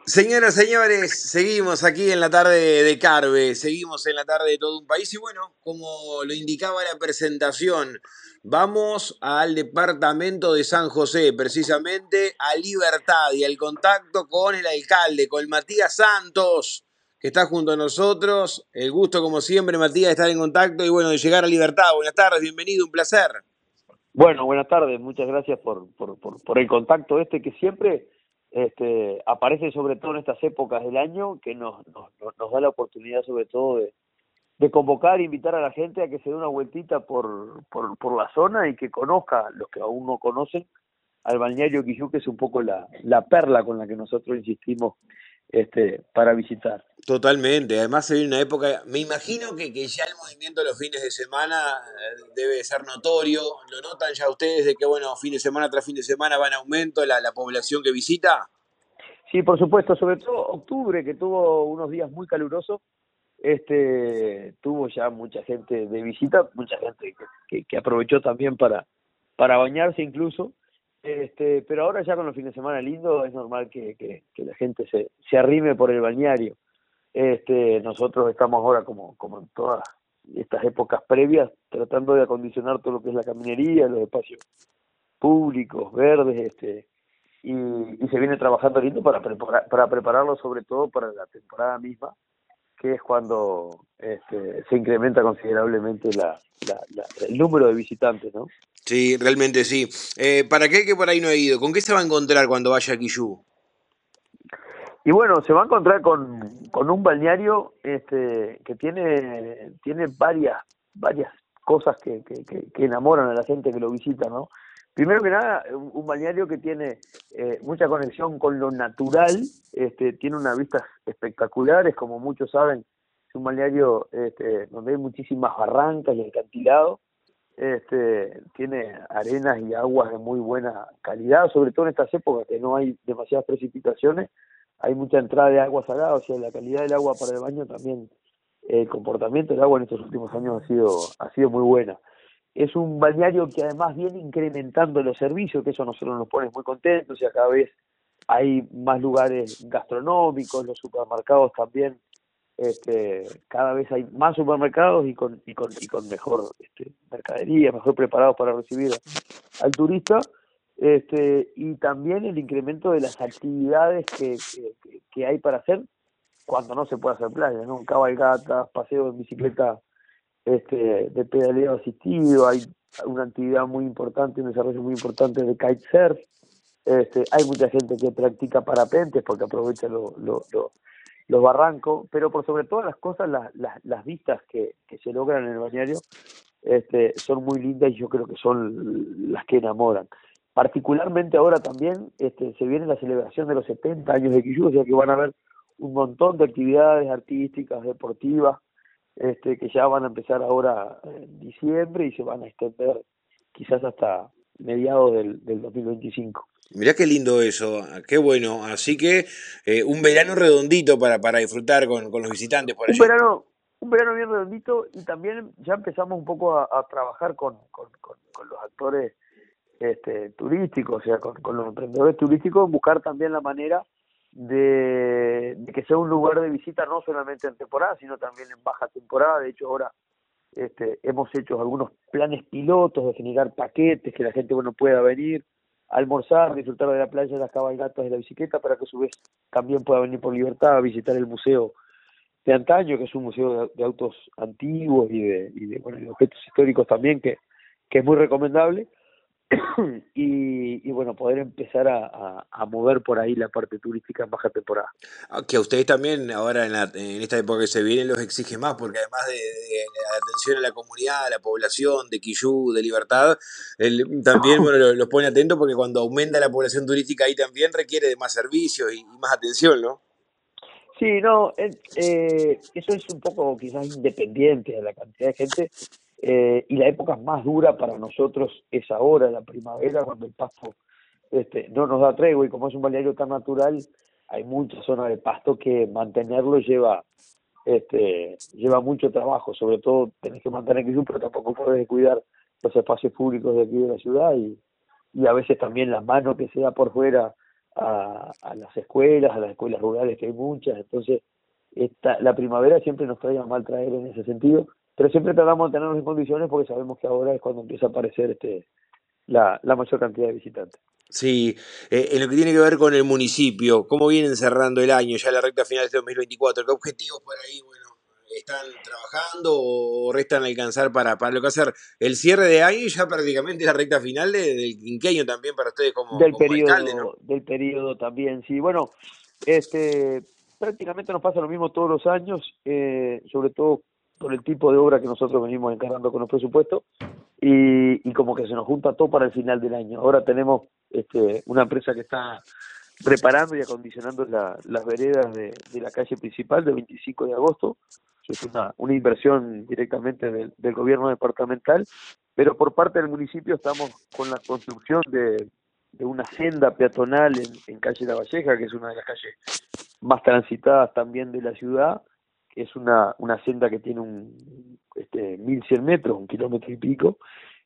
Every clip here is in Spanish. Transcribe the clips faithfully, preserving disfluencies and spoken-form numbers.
Señoras, señores, seguimos aquí en la tarde de Carve, seguimos en la tarde de todo un país y bueno, como lo indicaba la presentación, vamos al departamento de San José, precisamente a Libertad y al contacto con el alcalde, con Matías Santos, que está junto a nosotros. El gusto, como siempre, Matías, de estar en contacto y bueno, de llegar a Libertad. Buenas tardes, bienvenido, un placer. Bueno, buenas tardes, muchas gracias por, por, por, por el contacto este que siempre este, aparece sobre todo en estas épocas del año, que nos, nos, nos da la oportunidad sobre todo de, de convocar e invitar a la gente a que se dé una vueltita por, por, por la zona y que conozca, los que aún no conocen, al balneario Quillú, que es un poco la, la perla con la que nosotros insistimos este, para visitar. Totalmente, además se viene una época, me imagino que, que ya el movimiento de los fines de semana eh, debe de ser notorio, ¿lo notan ya ustedes de que, bueno, fin de semana tras fin de semana va en aumento la, la población que visita? Sí, por supuesto, sobre todo octubre, que tuvo unos días muy calurosos, este tuvo ya mucha gente de visita, mucha gente que, que, que aprovechó también para, para bañarse incluso, este pero ahora ya con los fines de semana lindos es normal que, que, que la gente se, se arrime por el balneario. Este, nosotros estamos ahora como, como en todas estas épocas previas, tratando de acondicionar todo lo que es la caminería, los espacios públicos, verdes, este, y, y se viene trabajando lindo para preparar, para prepararlo sobre todo para la temporada misma, que es cuando este, se incrementa considerablemente la, la, la, el número de visitantes, ¿no? Sí, realmente sí. Eh, para aquel que por ahí no ha ido, ¿con qué se va a encontrar cuando vaya a Quillú? Y bueno, se va a encontrar con, con un balneario este, que tiene, tiene varias, varias cosas que, que, que, que enamoran a la gente que lo visita, ¿no? Primero que nada, un, un balneario que tiene eh, mucha conexión con lo natural, este, tiene unas vistas espectaculares, como muchos saben, es un balneario este, donde hay muchísimas barrancas y acantilados, este, tiene arenas y aguas de muy buena calidad, sobre todo en estas épocas que no hay demasiadas precipitaciones, hay mucha entrada de agua salada, o sea, la calidad del agua para el baño también, el comportamiento del agua en estos últimos años ha sido, ha sido muy buena. Es un balneario que además viene incrementando los servicios, que eso a nosotros nos pone muy contentos, o sea, cada vez hay más lugares gastronómicos, los supermercados también, este, cada vez hay más supermercados y con, y con, y con mejor este, mercadería, mejor preparados para recibir al turista, este, y también el incremento de las actividades que, que, que hay para hacer cuando no se puede hacer playa, ¿no? Cabalgatas, paseos en bicicleta, este, de pedaleo asistido, hay una actividad muy importante, un desarrollo muy importante de kitesurf, este, hay mucha gente que practica parapentes porque aprovecha lo, lo, lo, los barrancos, pero por sobre todas las cosas, las, las, las vistas que, que se logran en el balneario este, son muy lindas y yo creo que son las que enamoran. Particularmente ahora también este, se viene la celebración de los setenta años de Quillú, o sea que van a haber un montón de actividades artísticas, deportivas, este, que ya van a empezar ahora en diciembre y se van a extender quizás hasta mediados del, del dos mil veinticinco. Mirá qué lindo eso, qué bueno. Así que eh, un verano redondito para, para disfrutar con, con los visitantes por Un allí. verano, un verano bien redondito y también ya empezamos un poco a, a trabajar con, con, con, con los actores este, turísticos, o sea, con, con los emprendedores turísticos, buscar también la manera de, de que sea un lugar de visita no solamente en temporada, sino también en baja temporada. De hecho, ahora este, hemos hecho algunos planes pilotos de generar paquetes, que la gente bueno pueda venir, almorzar, disfrutar de la playa, de las cabalgatas, de la bicicleta, para que a su vez también pueda venir por libertad a visitar el museo de antaño, que es un museo de, de autos antiguos y de, y de, bueno, de objetos históricos también, que, que es muy recomendable. y, y bueno, poder empezar a, a, a mover por ahí la parte turística en baja temporada. Ah, que a ustedes también ahora en, la- en esta época que se viene los exige más, porque además de, de la atención a la comunidad, a la población de Quillú, de Libertad, el- también bueno, lo- los pone atentos porque cuando aumenta la población turística ahí también requiere de más servicios y, y más atención, ¿no? Sí, no, eh, eh, eso es un poco quizás independiente de la cantidad de gente, eh, y la época más dura para nosotros es ahora, la primavera, cuando el pasto este, no nos da tregua, y como es un balneario tan natural, hay muchas zonas de pasto que mantenerlo lleva este, lleva mucho trabajo, sobre todo tenés que mantener equilibrio, pero tampoco podés descuidar los espacios públicos de aquí de la ciudad, y, y a veces también la mano que se da por fuera a, a las escuelas, a las escuelas rurales, que hay muchas. Entonces, esta, la primavera siempre nos trae a mal traer en ese sentido, pero siempre tratamos de tenernos en condiciones porque sabemos que ahora es cuando empieza a aparecer este la, la mayor cantidad de visitantes. Sí, eh, en lo que tiene que ver con el municipio, ¿cómo vienen cerrando el año, ya la recta final de dos mil veinticuatro? ¿Qué objetivos por ahí, bueno, están trabajando o restan alcanzar para, para lo que hacer el cierre de año y ya prácticamente la recta final de- del quinquenio también para ustedes como, Del como alcalde, ¿no? periodo, del periodo también, sí. Bueno, este, prácticamente nos pasa lo mismo todos los años, eh, sobre todo por el tipo de obra que nosotros venimos encargando con los presupuestos y, y como que se nos junta todo para el final del año. Ahora tenemos este, una empresa que está reparando y acondicionando la, las veredas de, de la calle principal del veinticinco de agosto. Es una, una inversión directamente del, del gobierno departamental, pero por parte del municipio estamos con la construcción de, de una senda peatonal en, en calle La Valleja, que es una de las calles más transitadas también de la ciudad, que es una, una senda que tiene un este, mil cien metros, un kilómetro y pico,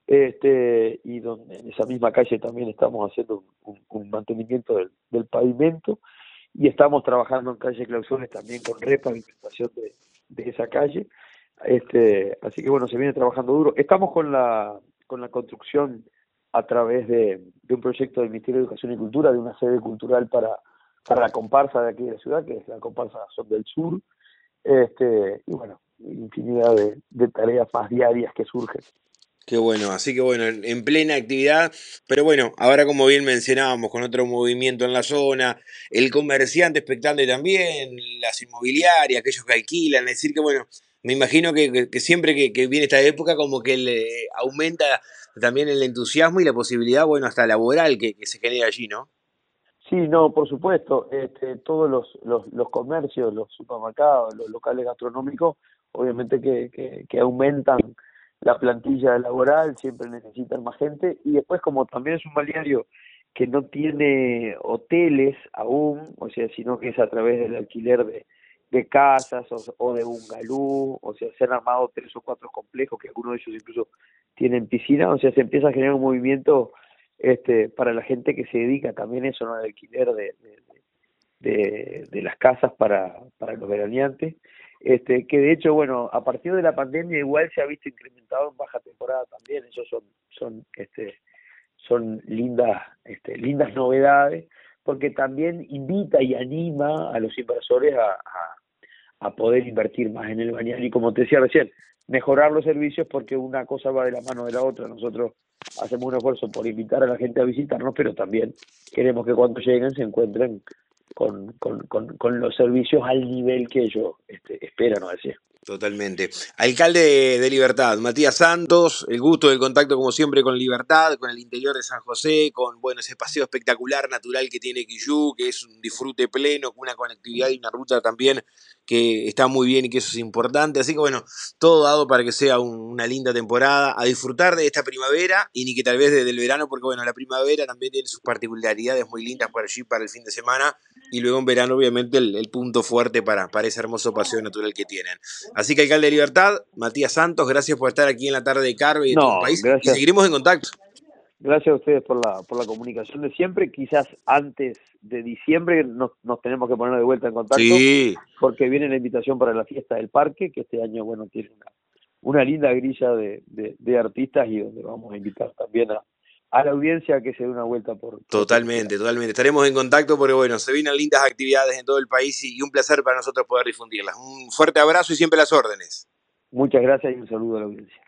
este, y donde en esa misma calle también estamos haciendo un, un mantenimiento del, del pavimento, y estamos trabajando en calle Clausones también con repavimentación de, de esa calle. Este, así que bueno, se viene trabajando duro. Estamos con la, con la construcción a través de, de un proyecto del Ministerio de Educación y Cultura, de una sede cultural para, para la comparsa de aquí de la ciudad, que es la comparsa Son del Sur, este, y bueno, infinidad de, de tareas más diarias que surgen. Qué bueno, así que bueno, en, en plena actividad, pero bueno, ahora como bien mencionábamos, con otro movimiento en la zona, el comerciante expectante también, las inmobiliarias, aquellos que alquilan, es decir que bueno, me imagino que, que, que siempre que, que, viene esta época como que le aumenta también el entusiasmo y la posibilidad, bueno, hasta laboral que, que se genera allí, ¿no? Sí, no, por supuesto, este, todos los, los, los comercios, los supermercados, los locales gastronómicos, obviamente que, que, que aumentan la plantilla laboral, siempre necesitan más gente, y después como también es un balneario que no tiene hoteles aún, o sea, sino que es a través del alquiler de, de casas o, o de bungalú, o sea, se han armado tres o cuatro complejos, que algunos de ellos incluso tienen piscina, o sea, se empieza a generar un movimiento este, para la gente que se dedica también a eso, ¿no? Al alquiler de, de, de, de las casas para, para los veraneantes, este, que de hecho, bueno, a partir de la pandemia igual se ha visto incrementado en baja temporada también, esos son, son, este, son lindas, este, lindas novedades, porque también invita y anima a los inversores a, a, a poder invertir más en el balneario y como te decía recién, mejorar los servicios porque una cosa va de la mano de la otra. Nosotros hacemos un esfuerzo por invitar a la gente a visitarnos, pero también queremos que cuando lleguen se encuentren con, con, con, con los servicios al nivel que ellos este, esperan o desean. Totalmente. Alcalde de, de Libertad, Matías Santos, el gusto del contacto como siempre con Libertad, con el interior de San José, con bueno ese paseo espectacular natural que tiene Quillú, que es un disfrute pleno, con una conectividad y una ruta también que está muy bien y que eso es importante. Así que bueno, todo dado para que sea un, una linda temporada, a disfrutar de esta primavera y ni que tal vez desde el verano, porque bueno, la primavera también tiene sus particularidades muy lindas por allí para el fin de semana y luego en verano obviamente el, el punto fuerte para, para ese hermoso paseo natural que tienen. Así que alcalde de Libertad, Matías Santos, gracias por estar aquí en la tarde de Carve y de todo un No, país y gracias. seguiremos en contacto. Gracias a ustedes por la, por la comunicación de siempre. Quizás antes de diciembre nos, nos tenemos que poner de vuelta en contacto Sí, porque viene la invitación para la fiesta del parque, que este año, bueno, tiene una, una linda grilla de, de, de artistas y donde vamos a invitar también a, a la audiencia a que se dé una vuelta por, por toda la ciudad. totalmente, totalmente. Estaremos en contacto porque bueno, se vienen lindas actividades en todo el país y un placer para nosotros poder difundirlas. Un fuerte abrazo y siempre las órdenes. Muchas gracias y un saludo a la audiencia.